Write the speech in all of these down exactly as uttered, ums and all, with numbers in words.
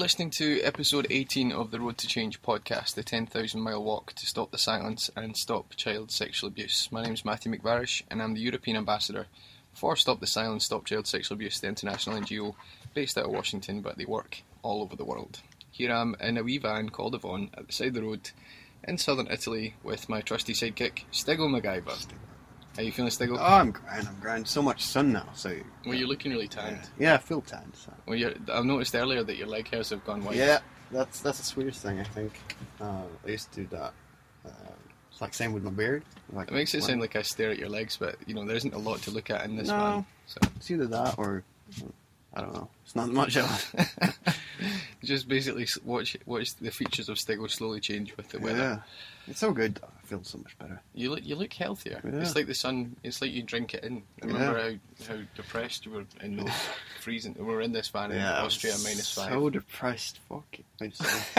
listening to episode eighteen of the Road to Change podcast, the ten thousand mile walk to stop the silence and stop child sexual abuse. My name is Matthew McVarish and I'm the European Ambassador for Stop the Silence, Stop Child Sexual Abuse, the international N G O based out of Washington, but they work all over the world. Here I am in a wee van called Avon at the side of the road in southern Italy with my trusty sidekick, Stiggle MacGyver. How you feeling, Stiggle? Oh, I'm grand, I'm grand. So much sun now, so... Well, you're looking really tanned. Yeah, yeah I feel tanned. So. Well, you're, I've noticed earlier that your leg hairs have gone white. Yeah, that's that's the sweetest thing, I think. Uh, I used to do that. Uh, it's like same with my beard. Like, it makes it when, sound like I stare at your legs, but, you know, there isn't a lot to look at in this no, van. So. It's either that or... I don't know. It's not much else. Just basically watch watch the features of Stiggle slowly change with the weather. Yeah. It's so good. I feel so much better. You look you look healthier. Yeah. It's like the sun. It's like you drink it in. I remember yeah. how, how depressed you were in those freezing. We were in this van in yeah, Austria, minus five. So depressed. Fuck it.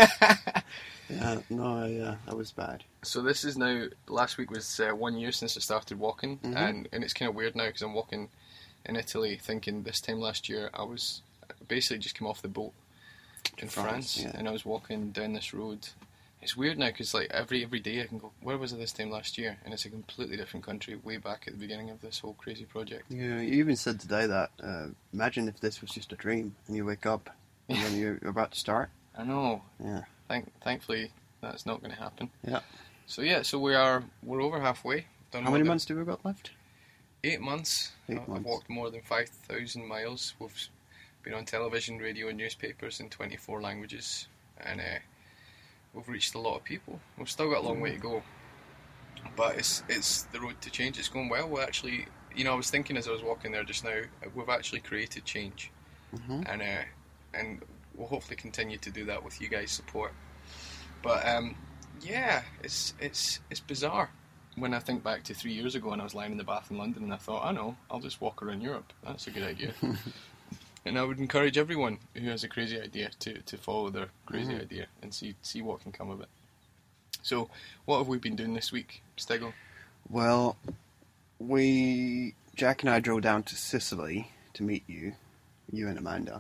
yeah. No. Yeah. That was bad. So this is now. Last week was uh, one year since I started walking, mm-hmm. and and it's kind of weird now because I'm walking in Italy, thinking this time last year I was basically just come off the boat in France, France yeah. and I was walking down this road. It's weird now because like every every day I can go, where was I this time last year? And it's a completely different country way back at the beginning of this whole crazy project. Yeah, you even said today that uh, imagine if this was just a dream and you wake up and then you're about to start. I know. Yeah. Thank, thankfully that's not going to happen. Yeah. So yeah, so we are we're over halfway. Done How many the, months do we got left? Eight months. Eight I've months. walked more than five thousand miles. We've been on television, radio and newspapers in twenty-four languages, and uh, we've reached a lot of people. We've still got a long way to go, but it's it's the road to change. It's going well. We actually, you know, I was thinking as I was walking there just now, we've actually created change, mm-hmm. and uh, and we'll hopefully continue to do that with you guys' support. But um, yeah, it's it's it's bizarre. When I think back to three years ago and I was lying in the bath in London and I thought, I know, I'll just walk around Europe. That's a good idea. And I would encourage everyone who has a crazy idea to, to follow their crazy mm-hmm. idea and see see what can come of it. So, what have we been doing this week, Stiggle? Well, we, Jack and I drove down to Sicily to meet you, you and Amanda.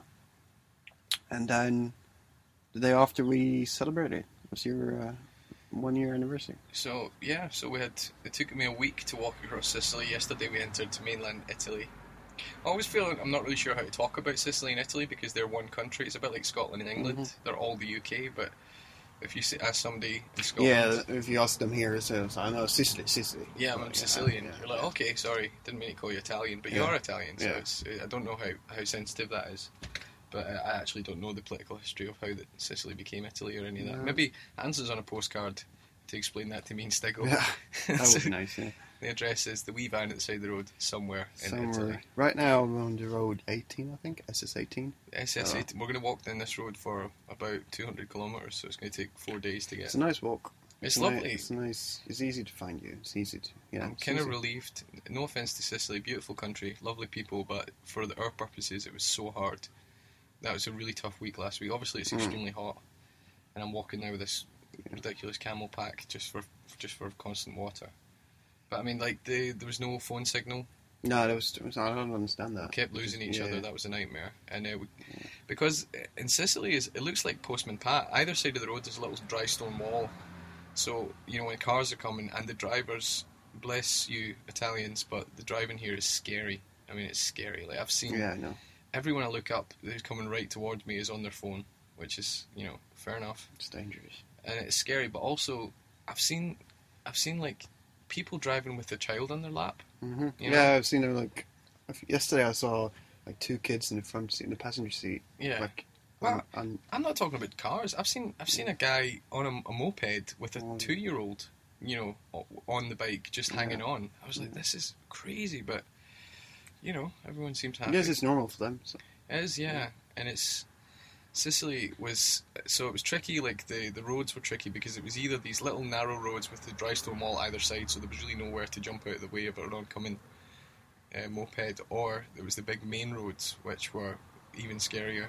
And then the day after we celebrated, was your... Uh, one year anniversary. So yeah, so we had it took me a week to walk across Sicily. Yesterday we entered to mainland Italy. I always feel like I'm not really sure how to talk about Sicily and Italy because they're one country. It's a bit like Scotland and England. Mm-hmm. They're all the U K, but if you ask somebody in Scotland, yeah, if you ask them here, it says, "I know Sicily, Sicily." Yeah, I'm but, Sicilian. Yeah, yeah, You're like, yeah. okay, sorry, didn't mean to call you Italian, but yeah. you are Italian. So yeah. it's, I don't know how, how sensitive that is. But I actually don't know the political history of how that Sicily became Italy or any of that. No. Maybe answers on a postcard to explain that to me and Stiggle. Yeah, that so would be nice, yeah. The address is the wee van at the side of the road, somewhere in somewhere. Italy. Right now we're on the road eighteen, I think, S S eighteen. S S eighteen. Oh. We're going to walk down this road for about two hundred kilometres, so it's going to take four days to get. It's a nice walk. It's, it's lovely. Nice, it's nice. It's easy to find you. It's easy to, yeah. I'm kind of relieved. No offence to Sicily, beautiful country, lovely people, but for the, our purposes it was so hard. That was a really tough week last week. Obviously it's extremely mm. hot, and I'm walking now with this ridiculous camel pack just for just for constant water. But I mean, like the there was no phone signal. No, there was. There was I don't understand that. We kept losing each yeah. other. That was a nightmare. And uh, we, yeah. because in Sicily, is it looks like Postman Pat. Either side of the road, there's a little dry stone wall. So you know when cars are coming and the drivers, bless you Italians, but the driving here is scary. I mean, it's scary. Like I've seen. Yeah, I know. Everyone I look up, who's coming right towards me, is on their phone, which is you know fair enough. It's dangerous. And it's scary, but also I've seen, I've seen like people driving with a child on their lap. Mm-hmm. You know? Yeah, I've seen them like yesterday. I saw like two kids in the front seat, in the passenger seat. Yeah. Like, well, on, on, I'm not talking about cars. I've seen, I've seen a guy on a, a moped with a um, two-year-old, you know, on the bike just yeah. hanging on. I was like, yeah. this is crazy, but you know, everyone seems happy. Yes, it's normal for them. So. It is, yeah, yeah. And it's. Sicily was, so it was tricky, like the, the roads were tricky because it was either these little narrow roads with the dry stone wall either side, so there was really nowhere to jump out of the way of an oncoming uh, moped, or there was the big main roads which were even scarier.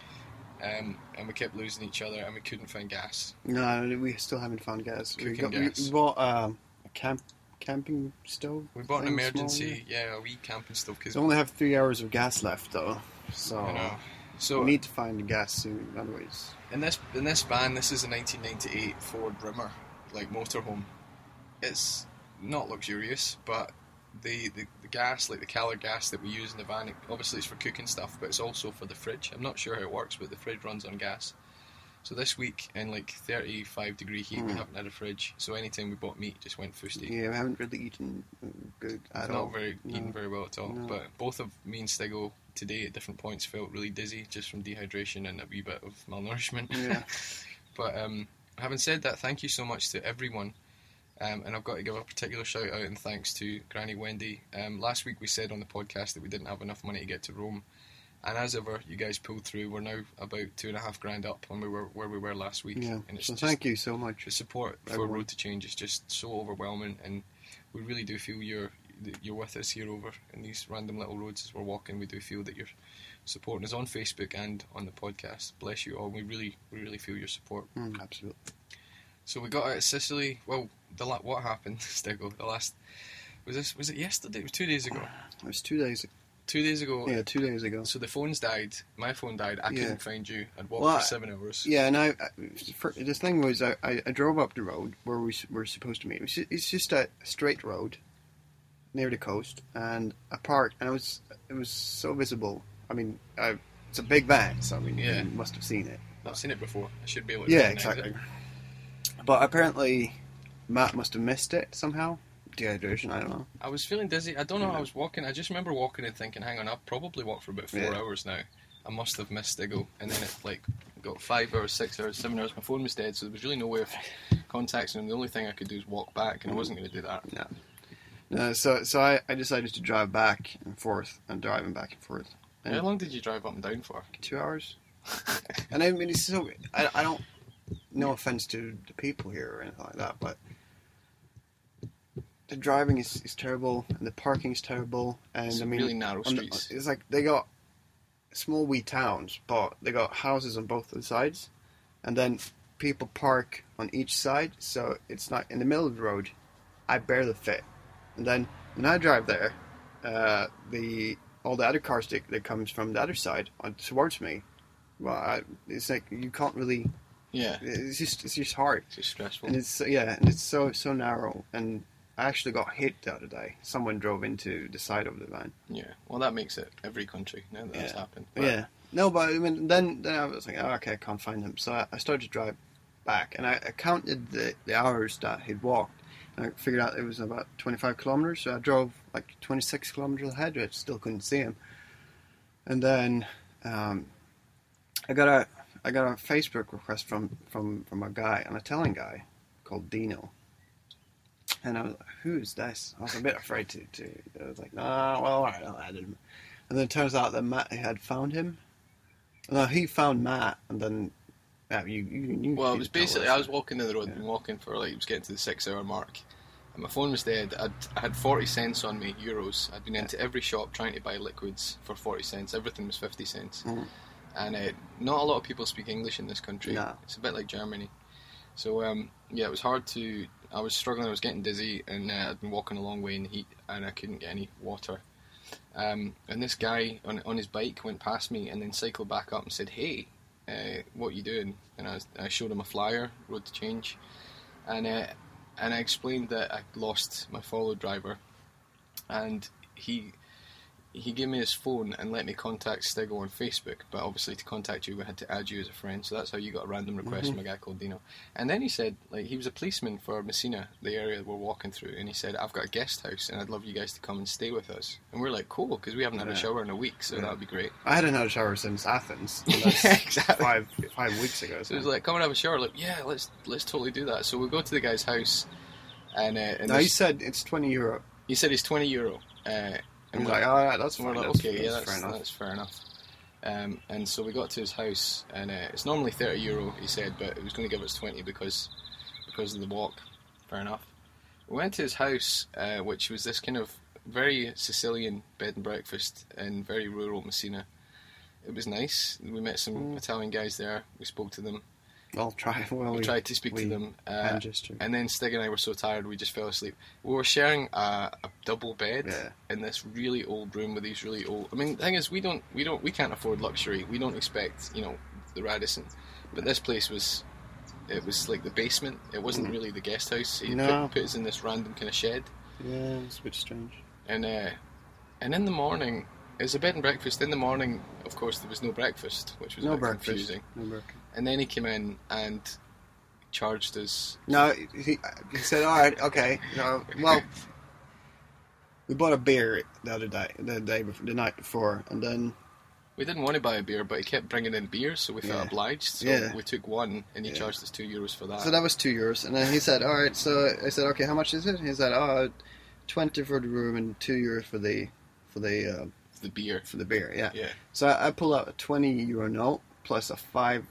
Um, and we kept losing each other and we couldn't find gas. No, we still haven't found gas. Cooking we, got, gas. we bought um, a camp camping stove. We bought an thing, emergency, small, yeah, a wee camping stove. Cause we only have three hours of gas left though, so I know. So we need to find the gas soon, otherwise. in this in this van, this is a nineteen ninety-eight Ford Rimmer, like motorhome. It's not luxurious, but the, the, the gas, like the Keller gas that we use in the van, it, obviously it's for cooking stuff, but it's also for the fridge. I'm not sure how it works, but the fridge runs on gas. So this week, in like thirty-five degree heat, Mm. we haven't had a fridge. So anytime we bought meat, just went fusty. Yeah, we haven't really eaten good at It's all. not very No. eaten very well at all. No. But both of me and Stiggo today at different points felt really dizzy just from dehydration and a wee bit of malnourishment. Yeah. But um, having said that, thank you so much to everyone. Um, and I've got to give a particular shout out and thanks to Granny Wendy. Um, last week we said on the podcast that we didn't have enough money to get to Rome. And as ever, you guys pulled through. We're now about two and a half grand up when we were where we were last week. Yeah. And it's So just, thank you so much. the support for everyone. Road to Change is just so overwhelming, and we really do feel you're you're with us here over in these random little roads as we're walking. We do feel that you're supporting us on Facebook and on the podcast. Bless you all. We really we really feel your support. Mm, absolutely. So we got out of Sicily. Well, the la- what happened, Stiggo? The last was this was it yesterday? It was two days ago. It was two days. Two days ago. Yeah, two days ago. So the phones died. My phone died. I Yeah. couldn't find you. I'd walked Well, for I- seven hours. Yeah, and I, I for, the thing was, I, I, I drove up the road where we s- were supposed to meet. It was ju- It's just a straight road near the coast, and I parked, and it was it was so visible. I mean, I, it's a big van, so I mean, Yeah. you must have seen it. I've seen it before. I should be able to Yeah, recognize exactly. it. But apparently, Matt must have missed it somehow. Dehydration, I don't know. I was feeling dizzy. I don't know. Yeah. I was walking. I just remember walking and thinking, "Hang on, I've probably walked for about four Yeah. hours now. I must have missed Stiggo." And then it like got five hours, six hours, seven hours. My phone was dead, so there was really no way of contacting him. The only thing I could do was walk back, and I wasn't going to do that. No. No, so so I, I decided to drive back and forth and driving back and forth. And How long did you drive up and down for? Two hours. And I mean, it's so. I, I don't. No offense to the people here or anything like that, but the driving is, is terrible and the parking is terrible. And It's I mean, really narrow on the- streets. it's like they got small wee towns, but they got houses on both the sides, and then people park on each side, so it's not in the middle of the road. I barely fit, and then when I drive there, uh, the all the other cars that, that comes from the other side on, towards me. Well, I, it's like you can't really. Yeah, It's just it's just hard, it's just stressful. and it's yeah, and it's so so narrow. And I actually got hit the other day. Someone drove into the side of the van. Yeah, well, that makes it every country now that that's Yeah. happened. But Yeah, no, but I mean, then then I was like, oh, okay, I can't find him. So I, I started to drive back, and I, I counted the, the hours that he'd walked. And I figured out it was about twenty-five kilometers. So I drove like twenty-six kilometers ahead. I still couldn't see him. And then um, I got a I got a Facebook request from, from, from a guy, an Italian guy called Dino. And I was like, who's this? I was a bit afraid to, to I was like, nah, well, all right, I'll add him. And then it turns out that Matt had found him. No, he found Matt, and then yeah, you, you knew. Well, it you was told basically us. I was walking down the road, Yeah. and walking for like it was getting to the six-hour mark, and my phone was dead. I'd, I had forty cents on me, euros. I'd been into every shop trying to buy liquids for forty cents. Everything was fifty cents, Mhm. and uh, not a lot of people speak English in this country. No. It's a bit like Germany, so um, yeah, it was hard to. I was struggling. I was getting dizzy, and uh, I'd been walking a long way in the heat, and I couldn't get any water. Um, and this guy on on his bike went past me, and then cycled back up and said, "Hey, uh, what you doing?" And I, was, I showed him a flyer, Road to Change, and uh, and I explained that I lost my follow driver, and he he gave me his phone and let me contact Stiggo on Facebook. But obviously, to contact you, we had to add you as a friend. So that's how you got a random request Mhm. from a guy called Dino. And then he said, like, he was a policeman for Messina, the area we're walking through, and he said, "I've got a guest house, and I'd love you guys to come and stay with us." And we're like, "Cool," because we haven't had a Yeah. shower in a week, so Yeah. that would be great. I hadn't had a shower since Athens. And Yeah, that's exactly. Five five weeks ago. So it was like, "Come and have a shower." Like, yeah, let's let's totally do that. So we go to the guy's house, and, uh, and no, he there's- said it's twenty euro. he said it's twenty euro. Uh, And and he's we're like, all right, that's and fine. we're like, that's, okay, yeah, that's that's, fair enough. that's fair enough. Um, and so we got to his house, and uh, it's normally thirty euro, he said, but he was going to give us twenty because because of the walk. Fair enough. We went to his house, uh, which was this kind of very Sicilian bed and breakfast in very rural Messina. It was nice. We met some Mm. Italian guys there. We spoke to them. I'll try. Well, we, we tried to speak we to them, uh, hand gesture. and then Stig and I were so tired we just fell asleep. We were sharing a, a double bed Yeah. in this really old room with these really old. I mean, the thing is, we don't, we don't, we can't afford luxury. We don't expect, you know, the Radisson, but this place was, it was like the basement. It wasn't really the guest house. He No. put, put us in this random kind of shed, Yeah, it's a bit strange. and uh, and in the morning, it was a bed and breakfast. In the morning, of course, there was no breakfast, which was a No bit breakfast. confusing. No breakfast. And then he came in and charged us. No, he, he said, "All right, okay. No, well, we bought a beer the other day, the day before, the night before, and then We didn't want to buy a beer, but he kept bringing in beers, so we felt Yeah. obliged. So Yeah. we took one, and he Yeah. charged us two euros for that. so that was two euros. And then he said, "All right." So I said, "Okay, how much is it?" He said, "Oh, twenty for the room and two euros for the for the uh, the beer. for the beer." Yeah. Yeah. So I, I pull out a twenty euro note plus a five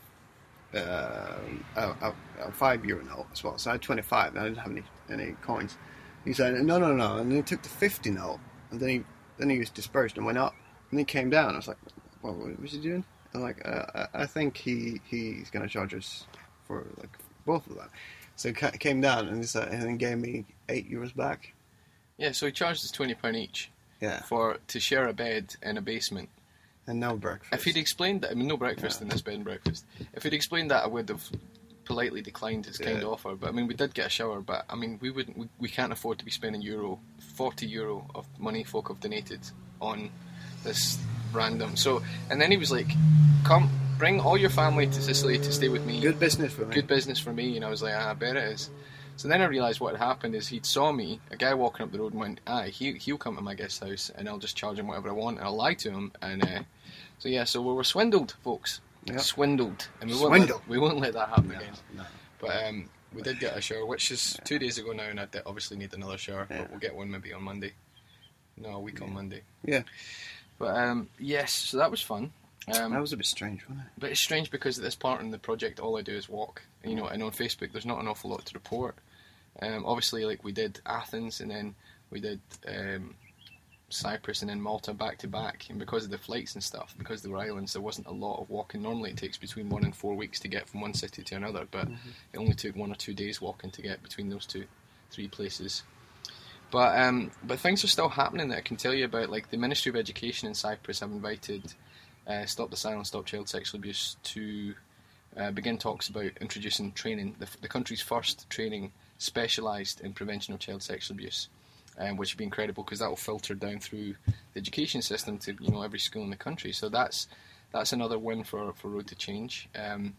uh, a, a, a five euro note as well. So I had twenty five. I didn't have any any coins. He said, "No, no, no," and then he took the fifty note, and then he then he was dispersed and went up, and he came down. I was like, "What, what was he doing?" I'm like, uh, I, I think he he's gonna charge us for like both of them. So he ca- came down and he said, and then gave me eight euros back. Yeah, so he charged us twenty pounds each Yeah, for to share a bed in a basement. and no breakfast. If he'd explained that, I mean, no breakfast Yeah. in this bed and breakfast. If he'd explained that, I would have politely declined his kind Yeah. offer. But I mean, we did get a shower. But I mean, we wouldn't. We, we can't afford to be spending euro, forty euro of money folk have donated on this random. So, and then he was like, "Come, bring all your family to Sicily to stay with me. Good business for me. Good business for me." And I was like, "Ah, I bet it is." So then I realised what had happened is he'd saw me, a guy walking up the road, and went, "Ah, he he'll come to my guest house, and I'll just charge him whatever I want, and I'll lie to him." And uh, so yeah, so we were swindled, folks. Yep. Swindled, and we won't Swindled. let, we won't let that happen No, again. no. But um, we did get a shower, which is two days ago now, and I de- obviously need another shower. Yeah. But we'll get one maybe on Monday. No, a week on Monday. Yeah, But um, yes, so that was fun. Um, that was a bit strange, wasn't it? but it's strange because at this part in the project, all I do is walk. You know, and on Facebook, there's not an awful lot to report. Um, obviously, like we did Athens, and then we did um, Cyprus, and then Malta back to back. And because of the flights and stuff, because there were islands, there wasn't a lot of walking. Normally, it takes between one and four weeks to get from one city to another, but it only took one or two days walking to get between those two, three places. But um, but things are still happening that I can tell you about. Like the Ministry of Education in Cyprus have invited uh, Stop the Silence, Stop Child Sexual Abuse to uh, begin talks about introducing training, the, the country's first training specialised in prevention of child sexual abuse, um, which would be incredible because that will filter down through the education system to you know every school in the country. So that's that's another win for, for Road to Change. Um,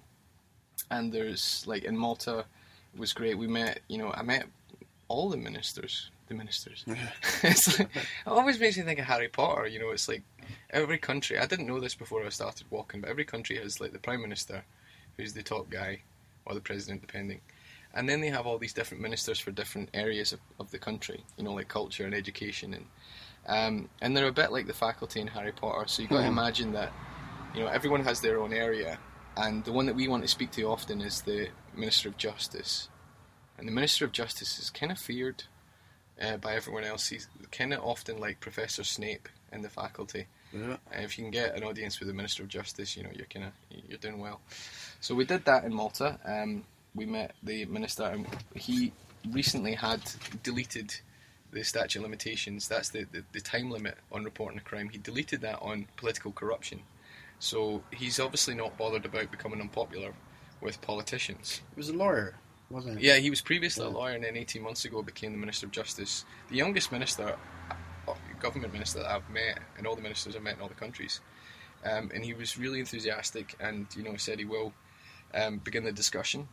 and there's like in Malta, it was great. We met, you know, I met all the ministers. The ministers. It's like, it always makes me think of Harry Potter. You know, it's like every country. I didn't know this before I started walking, but every country has like the prime minister, who's the top guy, or the president, depending. And then they have all these different ministers for different areas of, of the country. You know, like culture and education, and um, and they're a bit like the faculty in Harry Potter. So you've got to imagine that, you know, everyone has their own area, and the one that we want to speak to often is the Minister of Justice, and the Minister of Justice is kind of feared. Uh, by everyone else, he's kind of often like Professor Snape in the faculty. Yeah. Uh, if you can get an audience with the Minister of Justice, you know you're kind of you're doing well. So we did that in Malta. Um, we met the minister, and he recently had deleted the statute of limitations. That's the, the, the time limit on reporting a crime. He deleted that on political corruption. So he's obviously not bothered about becoming unpopular with politicians. He was a lawyer, wasn't he? Yeah, he was previously Yeah. a lawyer, and then eighteen months ago became the Minister of Justice. The youngest minister, uh, government minister that I've met, and all the ministers I've met in all the countries. Um, and he was really enthusiastic, and you know said he will um, begin the discussion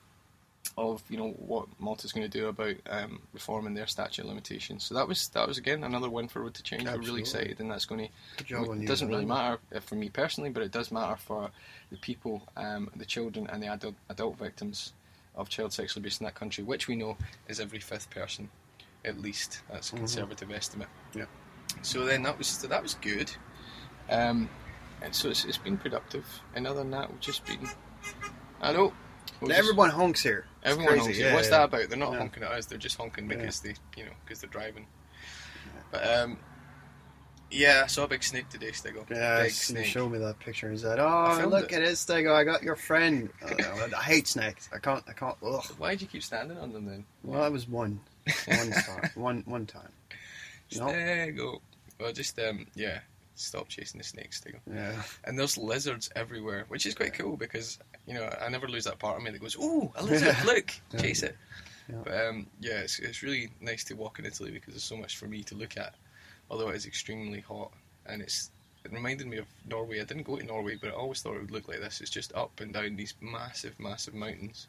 of you know what Malta's going to do about um, reforming their statute of limitations. So that was that was again another win for Road to Change. We're really Absolutely. excited, and that's going to. Good job on It you. doesn't really man. matter uh, for me personally, but it does matter for the people, um, the children, and the adult adult victims of child sexual abuse in that country, which we know is every fifth person, at least. That's a Mhm. conservative estimate. Yeah. So then that was so that was good, um, and so it's, it's been productive. And other than that, we've just been. Hello. We'll just- Everyone honks here. It's Everyone crazy. honks. Yeah, What's yeah. that about? They're not Yeah. honking at us. They're just honking Yeah. because they, you know, because they're driving. But um, Yeah, I saw a big snake today, Stigo. Yeah, big you snake. showed me that picture and he said, I "Oh, filmed look it. at this thing! I got your friend." Oh, no, I hate snakes. I can't. I can't. Ugh. Why'd you keep standing on them then? Well, that was one, one time, one one time. No. Stigo. Well, just um, yeah. Stop chasing the snakes, Stigo. Yeah. And there's lizards everywhere, which is quite cool because you know I never lose that part of me that goes, "Ooh, a lizard! Look, Yeah. chase it." Yeah. But um, yeah, it's it's really nice to walk in Italy because there's so much for me to look at. Although it is extremely hot, and it's it reminded me of Norway. I didn't go to Norway, but I always thought it would look like this. It's just up and down these massive, massive mountains.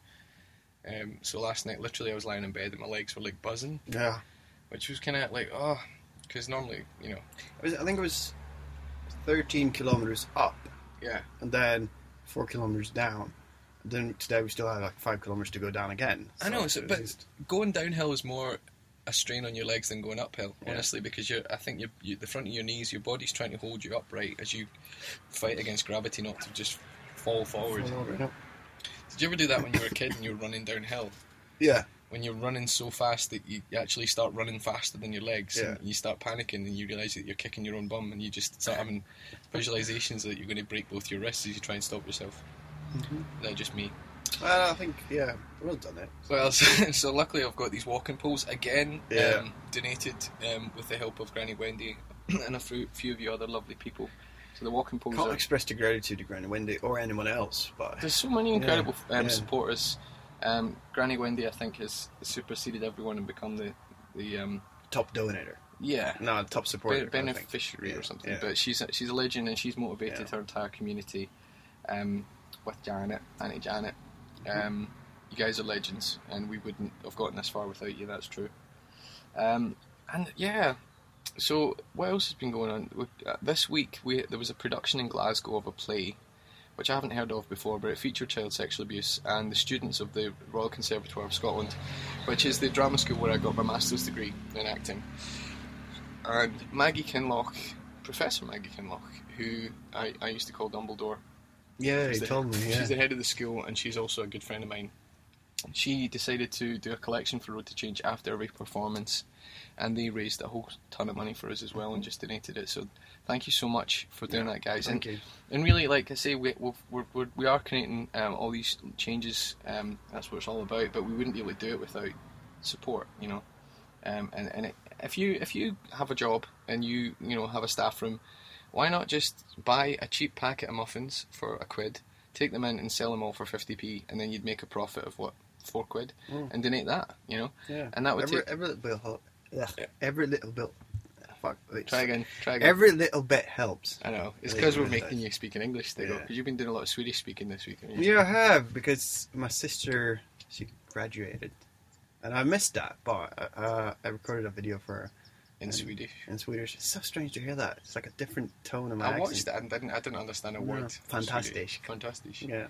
Um, so last night, literally, I was lying in bed and my legs were like buzzing, Yeah. which was kind of like, oh, because normally, you know, It was, I think it was thirteen kilometers up, yeah, and then four kilometers down. And then today we still had like five kilometers to go down again. I know, so, it was but just- going downhill is more a strain on your legs than going uphill, Yeah. honestly, because you're, I think you you, the front of your knees, your body's trying to hold you upright as you fight against gravity not to just fall forward. Fall over, yeah. Did you ever do that when you were a kid and you were running downhill? Yeah. When you're running so fast that you actually start running faster than your legs, Yeah. and you start panicking and you realise that you're kicking your own bum, and you just start having visualisations that you're going to break both your wrists as you try and stop yourself. Mm-hmm. Is that just me? Well, I think yeah, well done it. Well, so, so luckily I've got these walking poles again, Yeah. um, donated um, with the help of Granny Wendy and a few, few of you other lovely people. So the walking poles Can't are... express the gratitude to Granny Wendy or anyone else, but There's so many incredible Yeah, um, yeah. supporters. Um, Granny Wendy, I think, has superseded everyone and become the... the um, top donator. yeah. No, top supporter. Be- I think. beneficiary Yeah, or something, yeah. but she's a, she's a legend and she's motivated Yeah. her entire community um, with Janet, Auntie Janet. Um, you guys are legends, and we wouldn't have gotten this far without you. That's true. Um, and yeah, so what else has been going on? We, uh, this week we there was a production in Glasgow of a play, which I haven't heard of before, but it featured child sexual abuse and the students of the Royal Conservatoire of Scotland, which is the drama school where I got my master's degree in acting. And Maggie Kinloch, Professor Maggie Kinloch, who I, I used to call Dumbledore. Yeah, She's he the- told me. Yeah. She's the head of the school, and she's also a good friend of mine. She decided to do a collection for Road to Change after every performance, and they raised a whole ton of money for us as well and just donated it. So thank you so much for doing Yeah, that, guys. Thank and, you. and really, like I say, we we've, we're, we're, we are creating um, all these changes. Um, that's what it's all about. But we wouldn't be able to do it without support, you know. Um, and and it, if you if you have a job and you you know have a staff room, why not just buy a cheap packet of muffins for a quid, take them in and sell them all for fifty p, and then you'd make a profit of what, four quid, Mm. and donate that, you know. Yeah. And that would every, take. every little bit. Help. Yeah. Yeah. Every little bit. Fuck. Wait, Try again. Try again. Every little bit helps. I know. It's Yeah, because it we're really making does. you speak in English, Stigo, Yeah. because you've been doing a lot of Swedish speaking this week. haven't you? Yeah, I have, because my sister, she graduated. And I missed that, but uh, I recorded a video for her In and- Swedish. in Swedish. It's so strange to hear that. It's like a different tone of my I accent. watched it and didn't, I didn't understand a Yeah, word. of fantastic. Swedish. Fantastic. Yeah.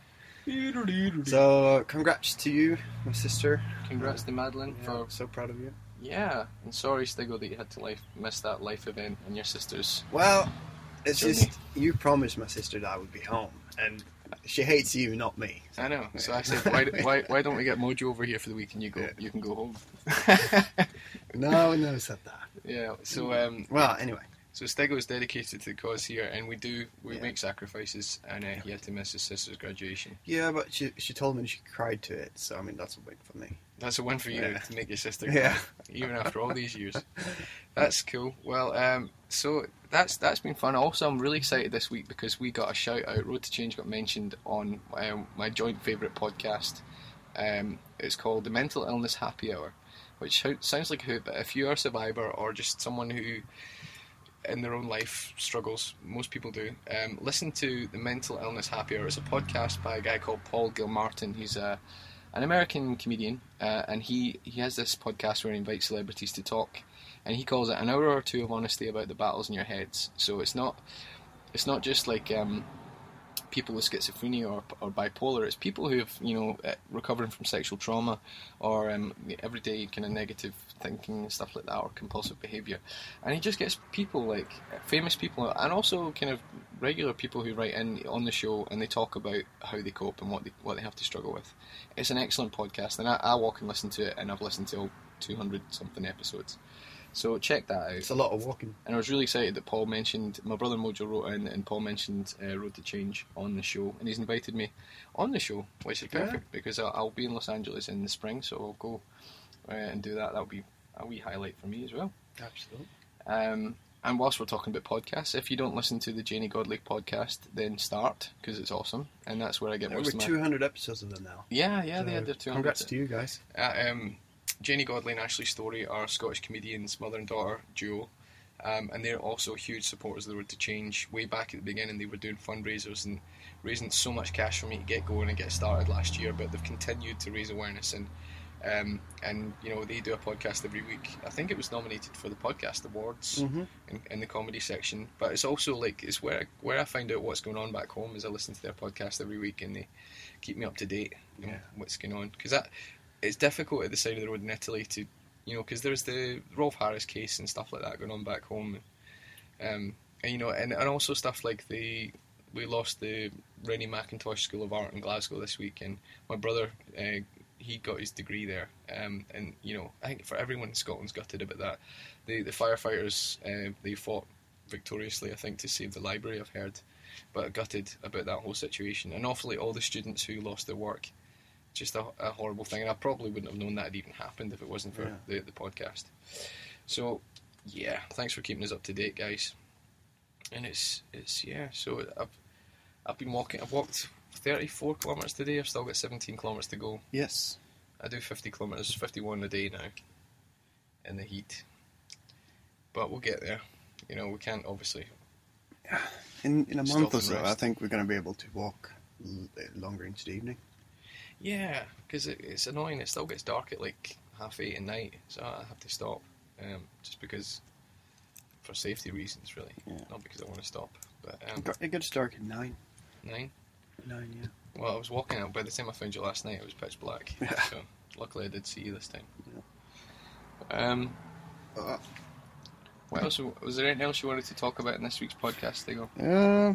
So, So, congrats to you, my sister. congrats to Madeline Yeah, for. so proud of you. Yeah, and sorry, Stigo, that you had to life, miss that life event and your sister's. Well, it's Journey. just, you promised my sister that I would be home. And she hates you, not me. I know. So I said, why, why, why don't we get Mojo over here for the week and you go, Yeah. you can go home. No one knows said that. Yeah. So um, Well, anyway. so Stigo is dedicated to the cause here, and we do we Yeah. make sacrifices, and uh, he had to miss his sister's graduation. Yeah, but she she told me she cried to it, so I mean, that's a win for me. That's a win for you Yeah. to make your sister Yeah. cry, even after all these years. That's cool. Well, um, so that's that's been fun. Also, I'm really excited this week because we got a shout out. Road to Change got mentioned on um, my joint favourite podcast. Um, it's called the Mental Illness Happy Hour, which ho- sounds like a hoot, but if you are a survivor or just someone who in their own life struggles, most people do, um, listen to the Mental Illness Happy Hour. It's a podcast by a guy called Paul Gilmartin. He's a an American comedian, uh, and he, he has this podcast where he invites celebrities to talk, and he calls it an hour or two of honesty about the battles in your heads. So it's not it's not just like um, people with schizophrenia or, or bipolar. It's people who have, you know, uh, recovering from sexual trauma or um, everyday kind of negative thinking and stuff like that, or compulsive behaviour. And he just gets people like famous people and also kind of regular people who write in on the show, and they talk about how they cope and what they what they have to struggle with. It's an excellent podcast, and I, I walk and listen to it, and I've listened to two hundred something episodes. So check that out. It's a lot of walking. And I was really excited that Paul mentioned, my brother Mojo wrote in, and Paul mentioned uh, Road to Change on the show, and he's invited me on the show, which is perfect, yeah. because I'll, I'll be in Los Angeles in the spring, so I'll go uh, and do that. That'll be a wee highlight for me as well. Absolutely. Um, and whilst we're talking about podcasts, if you don't listen to the Janie Godlake podcast, then start, because it's awesome, and that's where I get there most over of my... two hundred episodes of them now. Yeah, yeah, so they had their two hundred. Congrats to you guys. Uh, um, Janie Godley and Ashley Story are Scottish comedians, mother and daughter duo, um, and they're also huge supporters of the Road to Change. Way back at the beginning, they were doing fundraisers and raising so much cash for me to get going and get started last year, but they've continued to raise awareness, and um, and you know, they do a podcast every week. I think it was nominated for the podcast awards mm-hmm. in, in the comedy section, but it's also like, it's where I, where I find out what's going on back home, is I listen to their podcast every week, and they keep me up to date, you know, yeah. what's going on, because that it's difficult at the side of the road in Italy to, you know, because there's the Rolf Harris case and stuff like that going on back home, um, and you know, and, and also stuff like the we lost the Rennie Mackintosh School of Art in Glasgow this week, and my brother uh, he got his degree there, um, and you know, I think for everyone in Scotland's gutted about that. The the firefighters uh, they fought victoriously, I think, to save the library, I've heard, but gutted about that whole situation, and awfully all the students who lost their work. Just a, a horrible thing, and I probably wouldn't have known that had even happened if it wasn't for yeah. the, the podcast. So, yeah, thanks for keeping us up to date, guys. And it's it's yeah. So I've I've been walking. I've walked thirty-four kilometres today. I've still got seventeen kilometres to go. Yes. I do fifty kilometres, fifty-one a day now, in the heat. But we'll get there. You know, we can't obviously. In in a month or so, rest. I think we're going to be able to walk l- longer into the evening. Yeah, because it, it's annoying. It still gets dark at like half eight at night, so I have to stop, um, just because, for safety reasons, really. Yeah. Not because I want to stop. But um, It got dark at nine. nine. Nine, yeah. Well, I was walking out. By the time I found you last night, it was pitch black. Yeah. So luckily, I did see you this time. Yeah. Um. Uh, What else? Was there anything else you wanted to talk about in this week's podcast, Diego? uh,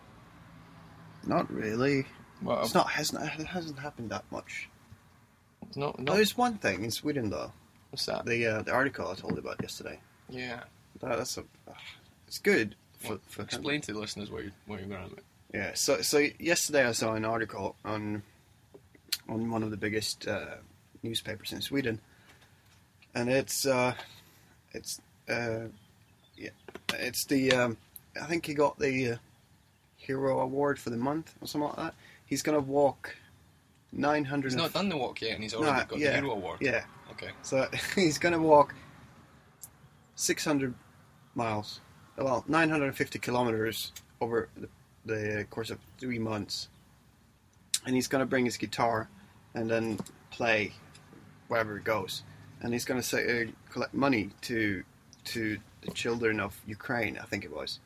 not really. Well, It's not hasn't it hasn't happened that much. no, no. There's one thing in Sweden though. What's that? The uh, the article I told you about yesterday. Yeah. That, that's a. Uh, it's good for Well, for explain to the listeners what you're what you're going on about. Yeah. So so yesterday I saw an article on on one of the biggest uh, newspapers in Sweden, and it's uh, it's uh, yeah it's the um, I think he got the uh, Hero Award for the month or something like that. He's gonna walk nine hundred. He's not done the walk yet, and he's already Nah, got yeah, the Hero Award. Yeah. Okay. So he's gonna walk six hundred miles, well, nine hundred fifty kilometers over the, the course of three months, and he's gonna bring his guitar and then play wherever he goes, and he's gonna say, uh, collect money to to the children of Ukraine, I think it was.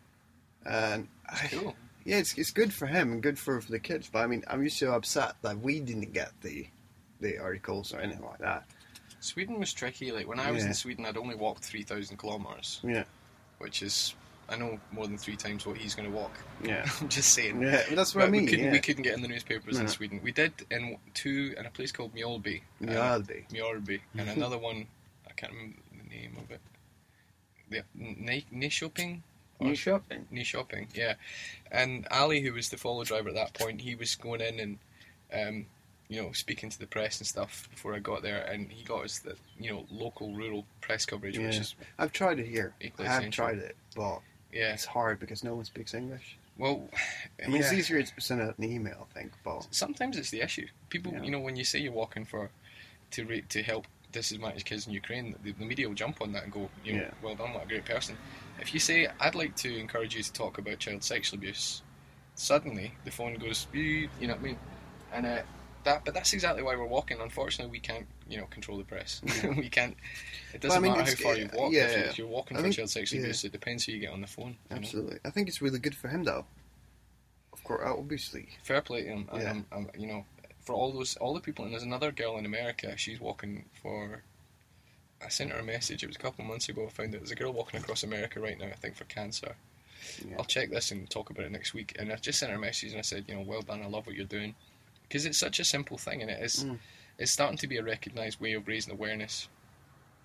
And I, Cool. yeah, it's it's good for him and good for, for the kids. But I mean, I'm just so upset that we didn't get the the articles or anything like that. Sweden was tricky. Like when I was Yeah. in Sweden, I'd only walked three thousand kilometers, Yeah, which is, I know, more than three times what he's going to walk. yeah, I'm just saying. yeah. But that's what But I mean. we couldn't yeah. we couldn't get in the newspapers in No. Sweden. We did in two in a place called Mjölby. uh, Mjölby. Mjölby, and another one, I can't remember the name of it. The Nyköping. New shopping. Nyköping, yeah. And Ali, who was the follow driver at that point, he was going in and, um, you know, speaking to the press and stuff before I got there, and he got us the, you know, local rural press coverage, which Yeah. is, I've tried it here. I equally have essential. tried it, but yeah. it's hard because no one speaks English. Well, I mean, it's yeah. easier to send out an email, I think, but Sometimes it's the issue. People, Yeah. you know, when you say you're walking for to re- to help disadvantaged kids in Ukraine, the, the media will jump on that and go, you know, Yeah. well done, what a great person. If you say, I'd like to encourage you to talk about child sexual abuse, suddenly the phone goes, beep, you know what I mean? And uh, that, but that's exactly why we're walking. Unfortunately, we can't, you know, control the press. we can't. It doesn't Well, I mean, matter how it's- far you walk. yeah, if, you, yeah. if you're walking I for think- child sexual yeah. abuse, it depends who you get on the phone. You know? absolutely. I think it's really good for him, though. Of course, obviously. Fair play to him. Yeah. Um, um, you know, for all those, all the people, and there's another girl in America. She's walking for. I sent her a message. It was a couple of months ago. I found out there's a girl walking across America right now. I think for cancer. Yeah. I'll check this and talk about it next week. And I just sent her a message and I said, you know, well done. I love what you're doing, because it's such a simple thing, and it is. Mm. It's starting to be a recognised way of raising awareness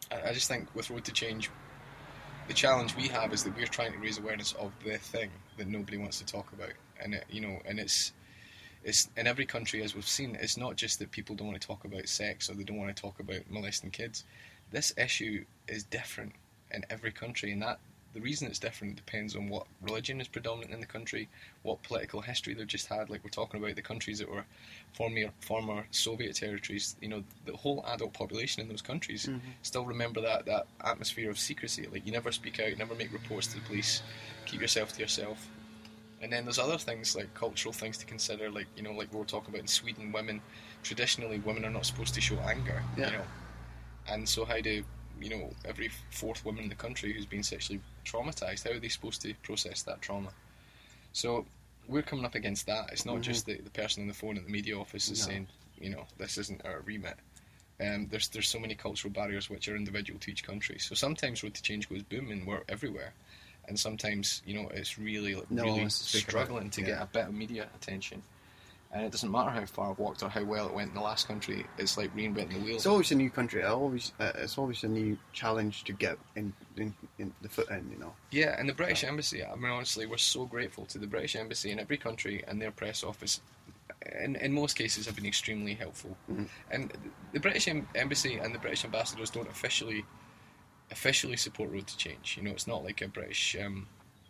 I, I just think with Road to Change, the challenge we have is that we're trying to raise awareness of the thing that nobody wants to talk about, and it, you know, and it's it's in every country, as we've seen. It's not just that people don't want to talk about sex or they don't want to talk about molesting kids. This issue is different in every country, and that the reason it's different depends on what religion is predominant in the country, what political history they've just had. Like we're talking about the countries that were former former Soviet territories. You know, the whole adult population in those countries Mhm. still remember that that atmosphere of secrecy. Like you never speak out, never make reports to the police, keep yourself to yourself. And then there's other things like cultural things to consider. Like you know, like we were talking about in Sweden, women traditionally women are not supposed to show anger. Yeah. You know, and so how do you know, every fourth woman in the country who's been sexually traumatised, how are they supposed to process that trauma? So we're coming up against that. It's not Mhm. just the, the person on the phone at the media office is No. saying, you know, this isn't our remit. Um, there's there's so many cultural barriers which are individual to each country. So sometimes Road to Change goes boom and we're everywhere, and sometimes you know it's really like, No one really wants to speak about it. struggling to Yeah. get a bit of media attention. And it doesn't matter how far I've walked or how well it went in the last country. It's like reinventing the wheel. It's always a new country. I always, uh, it's always a new challenge to get in, in, in the foot in. You know. Yeah, and the British Embassy, I mean, honestly, we're so grateful to the British Embassy in every country and their press office. In, in most cases, have been extremely helpful. Mhm. And the British em- Embassy and the British ambassadors don't officially officially support Road to Change. You know, it's not like a British um,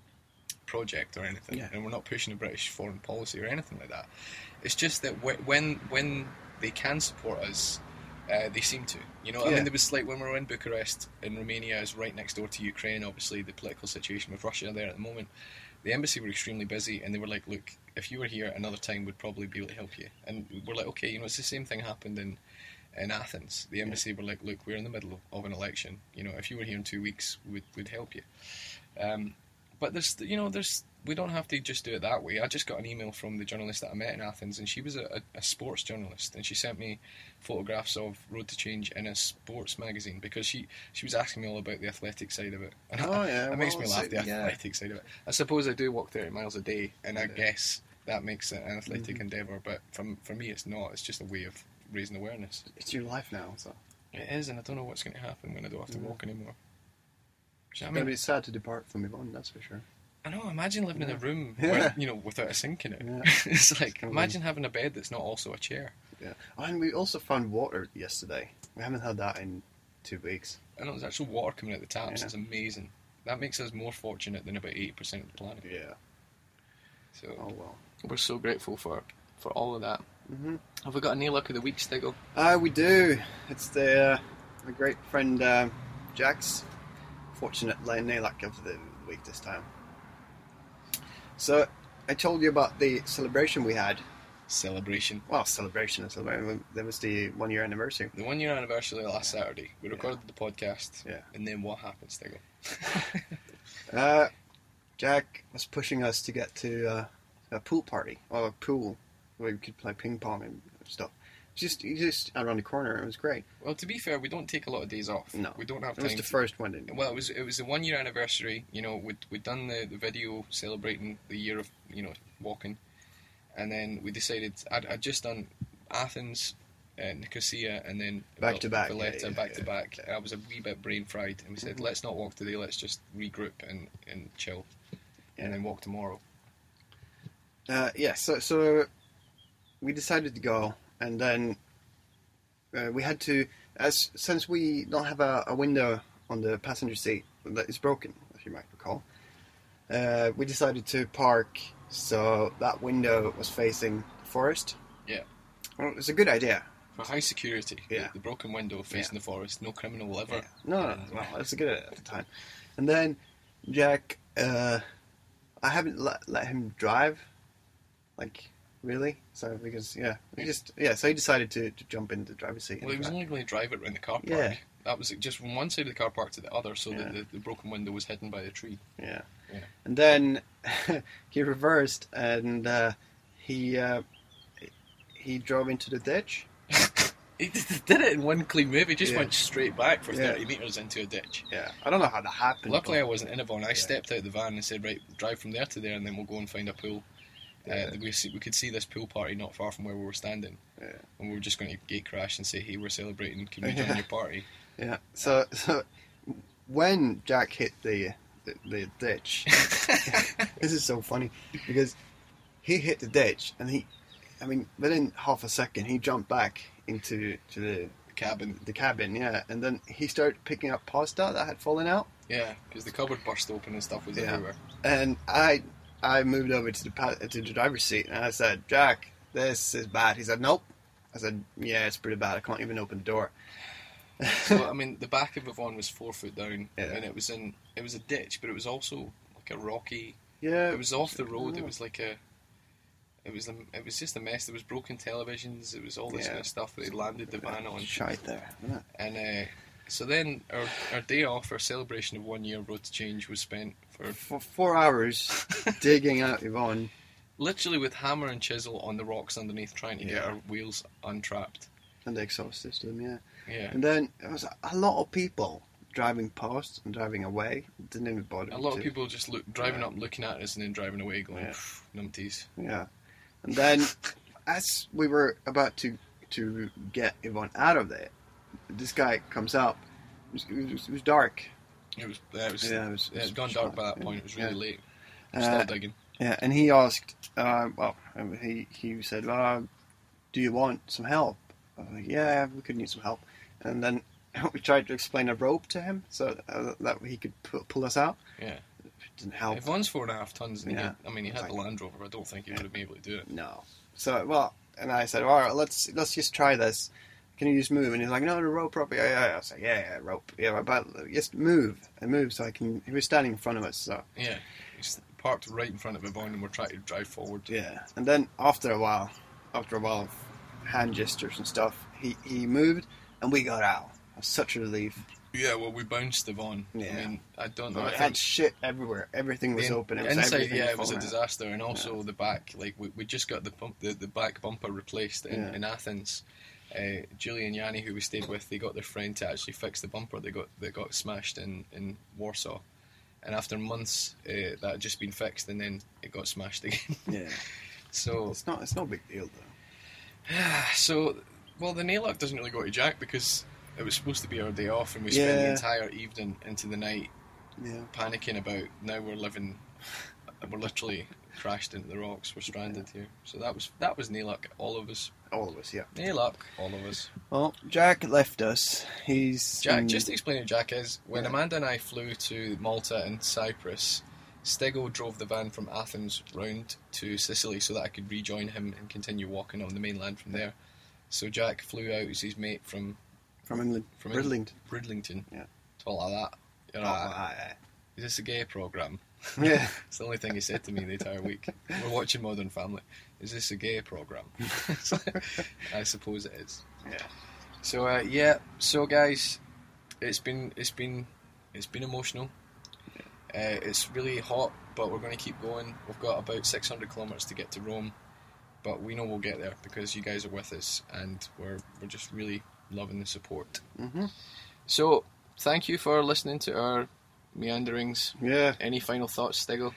project or anything, Yeah. and we're not pushing a British foreign policy or anything like that. It's just that wh- when when they can support us, uh, they seem to. You know, I Yeah. mean, there was like when we were in Bucharest, in Romania, is right next door to Ukraine. Obviously, the political situation with Russia there at the moment. The embassy were extremely busy, and they were like, "Look, if you were here another time, we'd probably be able to help you." And we're like, "Okay, you know, it's the same thing happened in in Athens." The embassy were like, "Look, we're in the middle of an election. You know, if you were here in two weeks, we'd we'd help you." Um, but there's, you know, there's we don't have to just do it that way. I just got an email from the journalist that I met in Athens, and she was a, a, a sports journalist, and she sent me photographs of Road to Change in a sports magazine because she, she was asking me all about the athletic side of it. And Oh, I, yeah, it makes well, me it's laugh, a- the yeah. athletic side of it. I suppose I do walk thirty miles a day, and I Yeah. guess that makes it an athletic Mhm. endeavour, but from, for me it's not. It's just a way of raising awareness. It's your life now, so It is, and I don't know what's going to happen when I don't have to Mhm. walk anymore. So, I I mean, mean, it's sad to depart from Yvonne, that's for sure. I know. Imagine living in a Yeah. room Yeah. where, you know, without a sink in it. Yeah. It's like It's imagine having a bed that's not also a chair. Yeah, and we also found water yesterday. We haven't had that in two weeks. I know there's actual water coming out the taps. Yeah. It's amazing. That makes us more fortunate than about eighty percent of the planet. Yeah. So Oh well. we're so grateful for for all of that. Mhm. Have we got any luck of the week, Stiggle? Ah, we do. It's the uh, my great friend uh, Jack's fortunate nail luck of the week this time. So I told you about the celebration we had. Celebration. Well, celebration, celebration. There was the one year anniversary. The one year anniversary last Saturday. We recorded the podcast. Yeah. And then what happened, Stiggle? Uh, Jack was pushing us to get to uh, a pool party or a pool where we could play ping pong and stuff. Just just around the corner. It was great. Well, to be fair, we don't take a lot of days off. No, We don't have it time was the to- first one. Didn't Well, it was it was the one year anniversary. You know, we'd we'd done the, the video celebrating the year of you know walking, and then we decided I'd, I'd just done Athens, uh, Nicosia, and then Back to back, Valletta, yeah, yeah, back to yeah. back. I was a wee bit brain fried, and we said Mhm. let's not walk today. Let's just regroup and, and chill, Yeah. and then walk tomorrow. Uh, yeah, so so we decided to go, and then uh, we had to, as since we don't have a, a window on the passenger seat that is broken, as you might recall, uh, we decided to park so that window was facing the forest. Yeah. Well, it was a good idea. For high security, Yeah. the, the broken window facing Yeah. the forest, no criminal will ever. Yeah. No, no, no, well, it's a good idea at the time. And then Jack, uh, I haven't let, let him drive, like really. So because yeah, he just yeah, so he decided to, to jump into the driver's seat. Well, and he was drive. only going to drive it around the car park. Yeah. That was just from one side of the car park to the other, so Yeah. that the, the broken window was hidden by the tree. Yeah. Yeah. And then he reversed and uh, he uh, he drove into the ditch. He did it in one clean move. He just Yeah. went straight back for Yeah. thirty metres into a ditch. Yeah. I don't know how that happened. Luckily, I but- wasn't in a van. I Yeah. stepped out of the van and said, right, drive from there to there, and then we'll go and find a pool. Yeah. Uh, we, see, we could see this pool party not far from where we were standing. Yeah. And we were just going to gate crash and say, hey, we're celebrating, can we Yeah. join your party? Yeah. So so when Jack hit the the, the ditch, this is so funny because he hit the ditch and he, I mean, within half a second he jumped back into to the cabin. The cabin, yeah, and then he started picking up pasta that had fallen out. Yeah, because the cupboard burst open and stuff was Yeah. everywhere. And I I moved over to the pa- to the driver's seat and I said, Jack, this is bad. He said, nope. I said, yeah, it's pretty bad. I can't even open the door. So I mean, the back of Yvonne was four foot down, Yeah. and it was in it was a ditch, but it was also like a rocky. Yeah, It was off the road. It yeah. was like a. It was a, It was just a mess. There was broken televisions. It was all this Yeah. kind of stuff that they landed the van on. Shite there, isn't it? And uh, so then our our day off, our celebration of one year Road to Change, was spent for For four hours digging out Yvonne. literally with hammer and chisel on the rocks underneath, trying to get Yeah. our wheels untrapped. And the exhaust system, yeah. Yeah. And then there was a lot of people driving past and driving away. Didn't even bother. A lot to- of people just look driving Yeah. up, looking at us, and then driving away, going, Yeah. "Pff, numpties." Yeah. And then, as we were about to to get Yvonne out of there, this guy comes up. It was, it was, it was dark. It was, uh, it was, Yeah, it was- it had gone dark by that point. It was really Yeah. late. We're Uh, still digging. Yeah, and he asked, uh, well, um, he he said, uh, "Do you want some help?" I was like, "Yeah, we could need some help." And then we tried to explain a rope to him so uh, that he could pu- pull us out. Yeah. It didn't help. Yvonne's four and a half tons, and he Yeah. had, I mean, he had Like- the Land Rover. I don't think he would have been able to do it. No. So well, and I said, "All right, let's let's just try this. Can you just move?" And he's like, "No, the rope, rope." Yeah, yeah. I was like, "Yeah, yeah, rope. Yeah, but just move and move so I can." He was standing in front of us, so Yeah. He's parked right in front of Yvonne, and we're trying to drive forward. yeah. And then after a while, after a while of hand gestures and stuff, he he moved and we got out. It was such a relief. Yeah, well, we bounced Yvonne. I Yeah. mean, I don't know. It I had think shit everywhere. Everything was the, open. It the was inside, everything yeah, was it was a falling out. disaster, and also the back. Like we, we just got the bump, the, the back bumper replaced in, Yeah. in Athens. Uh, Julie and Yanni, who we stayed with, they got their friend to actually fix the bumper that got that got smashed in, in Warsaw. And after months, uh, that had just been fixed, and then it got smashed again. Yeah. So, It's not. It's no big deal though. so well, the nail luck doesn't really go to Jack because it was supposed to be our day off, and we spent the Yeah. entire evening into the night Yeah. panicking about now we're living, we're literally crashed into the rocks. We're stranded here. So that was that was nail luck, all of us. All of us. Yeah. Nail luck, all of us. Well, Jack left us. He's Jack, in- just to explain who Jack is, when Yeah. Amanda and I flew to Malta and Cyprus, Stego drove the van from Athens round to Sicily so that I could rejoin him and continue walking on the mainland from there. So Jack flew out as his mate from from England, from Bridlington. Bridlington. Yeah. Talk like that. You're Oh, like, aye, is this a gay programme? aye. Yeah. It's the only thing he said to me the entire week. We're watching Modern Family. Is this a gay programme? I suppose it is. Yeah. So uh, yeah, so guys, it's been it's been it's been emotional. Uh, it's really hot, but we're going to keep going. We've got about six hundred kilometres to get to Rome, but we know we'll get there because you guys are with us, and we're we're just really loving the support. Mhm. So thank you for listening to our meanderings. Yeah. Any final thoughts, Stigl?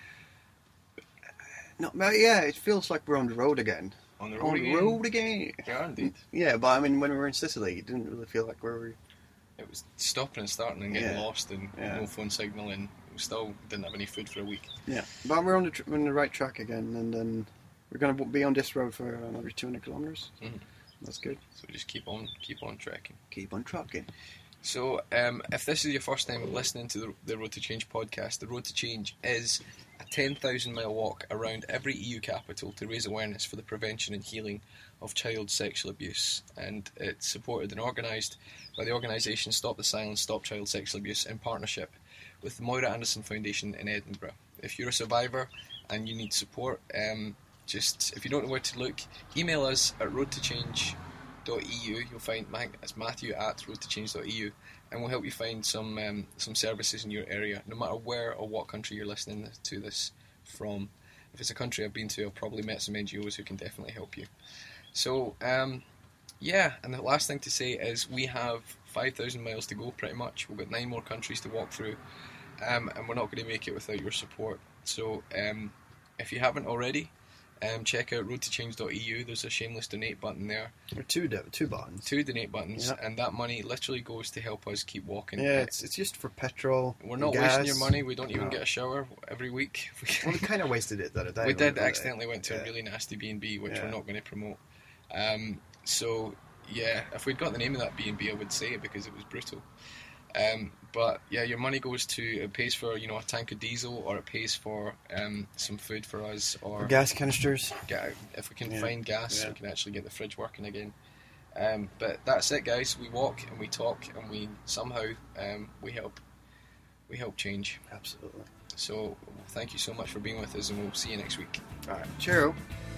No, but yeah, it feels like we're on the road again. On the road On again? the road again. Yeah, indeed. Yeah, but I mean, when we were in Sicily, it didn't really feel like we were. It was stopping and starting and getting Yeah. lost and Yeah. no phone signal, and we still didn't have any food for a week. Yeah, but we're on the tr- on the right track again, and then we're gonna be on this road for another two hundred kilometers. Mhm. That's good. So just keep on, keep on trekking. Keep on trucking. So, um, if this is your first time listening to the, the Road to Change podcast, the Road to Change is a ten thousand mile walk around every E U capital to raise awareness for the prevention and healing of child sexual abuse. And it's supported and organised by the organisation Stop the Silence, Stop Child Sexual Abuse in partnership with the Moira Anderson Foundation in Edinburgh. If you're a survivor and you need support, um, just if you don't know where to look, email us at road to change dot e u. You'll find Ma- it's Matthew at road to change dot e u, and we'll help you find some um, some services in your area, no matter where or what country you're listening to this from. If it's a country I've been to, I've probably met some N G Os who can definitely help you. So, um, yeah, and the last thing to say is we have five thousand miles to go, pretty much. We've got nine more countries to walk through, um, and we're not going to make it without your support. So, um, if you haven't already, Um, check out road to change dot e u. There's a shameless donate button there. Or two, do- two buttons. Two donate buttons, Yep. and that money literally goes to help us keep walking. Yeah, it's it's just for petrol. We're not gas. wasting your money. We don't even No. get a shower every week. Well, we kind of wasted it the other day. We did we? accidentally went to Yeah. a really nasty B and B, which Yeah. we're not going to promote. Um, so yeah, if we'd got the name of that B and B, I would say it because it was brutal. Um, but yeah, your money goes to, it pays for, you know, a tank of diesel, or it pays for um, some food for us, or Or gas canisters. get, if we can Yeah. find gas, Yeah. we can actually get the fridge working again. Um, but that's it, guys. We walk and we talk, and we somehow um, we help we help change. Absolutely. So thank you so much for being with us, and we'll see you next week. All right. Cheerio.